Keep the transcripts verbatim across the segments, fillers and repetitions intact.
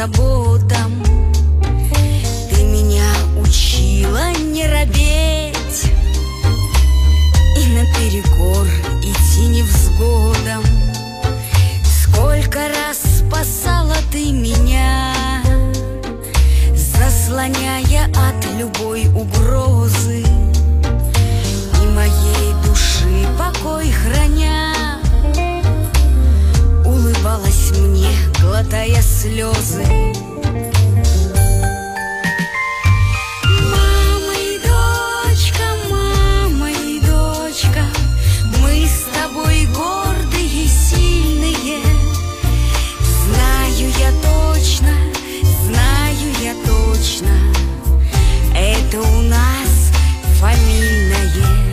заботам. Ты меня учила не робеть и наперекор идти невзгодам. Сколько раз спасала ты меня, заслоняя от любой угрозы, и моей души покой храня, улыбалась мне, глотая слезы. Мама и дочка, мама и дочка, мы с тобой гордые, сильные. Знаю я точно, знаю я точно, это у нас фамильное.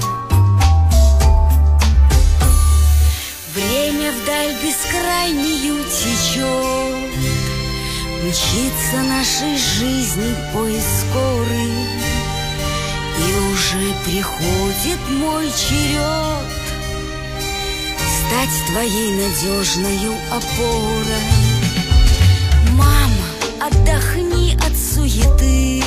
Время вдаль бескрайнюю течет, мчится нашей жизни поезд скорый, и уже приходит мой черед стать твоей надежною опорой. Мама, отдохни от суеты,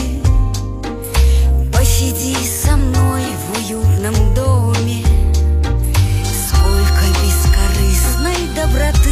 посиди со мной в уютном доме. Сколько бескорыстной доброты